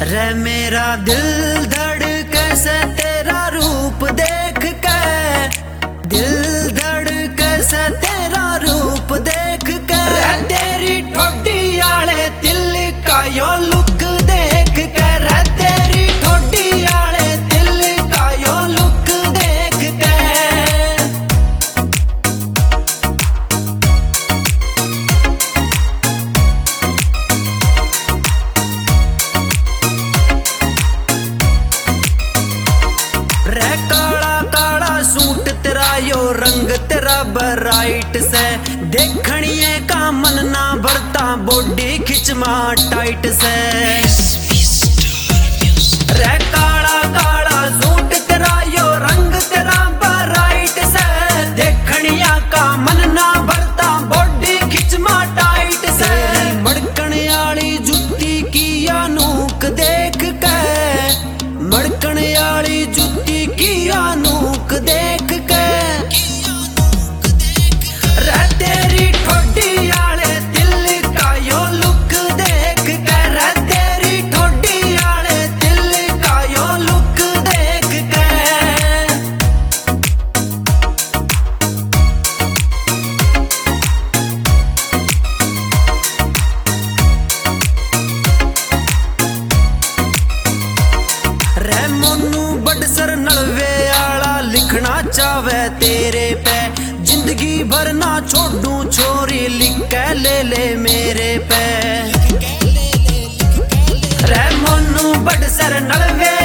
रे मेरा दिल धड़के से तेरा रूप देख के, दिल धड़के से तेरा रूप देख के, रे तेरी ठोडी आले दिल का यो लुक देख के, रे तेरी ठोडी आले दिल का यो लुक देख के। रे काला काला सूट तेरा यो रंग तेरा ब्राइट से, देखणिए का मन ना भरता बॉडी खिंचमा टाइट से। रे काला काला सूट तेरा यो रंग तेरा ब्राइट से, देखणिया का मन ना भरता बॉडी खिंचमा टाइट से। मड़कण आली जुत्ती की अनूक देख के, मड़कण आली जुत्ती की अनूक देख के, रे तेरी ठोडी आले दिल का यो लुक देख के, रे तेरी ठोडी आले दिल का यो लुक देख के। रे मोनू बड़सर नलवे आला लिखना चावे तेरे पे, जिंदगी भर ना छोड़ू छोरी लिख के ले मेरे पे। रे मोनू बड़सर नलवे